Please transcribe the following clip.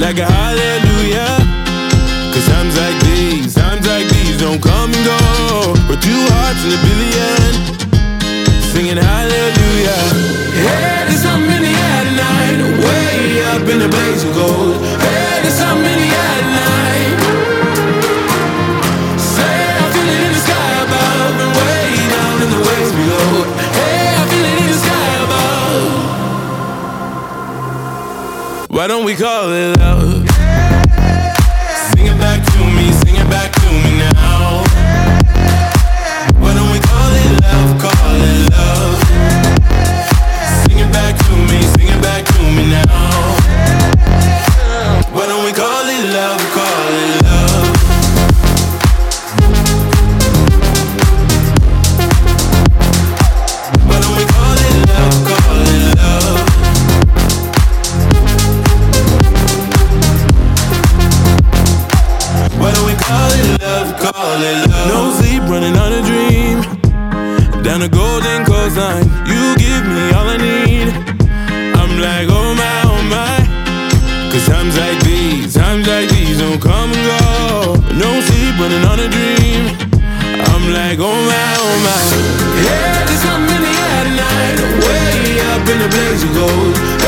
like a hallelujah. Cause times like these don't come and go. We're two hearts in a billion, singing hallelujah. Hey, there's something in the air tonight, way up in the blaze of gold. Hey, there's something in the air tonight. Say I feel it in the sky above and way down in the waves below. Hey, I feel it in the sky above. Why don't we call it love? Sing it back to me, sing it back to me now. Why don't we call it love, call it love? Sing it back to me, sing it back to me now. Why don't we call it love, call it love? Why don't we call it love, call it love? Why don't we call it love, call it love? No sleep, running on a dream, down the golden coastline. You give me all I need. I'm like, oh my. Cause times like these don't come and go. No sleep, running on a dream. I'm like, oh my. Yeah, there's something in the air tonight, way up in the blaze of gold.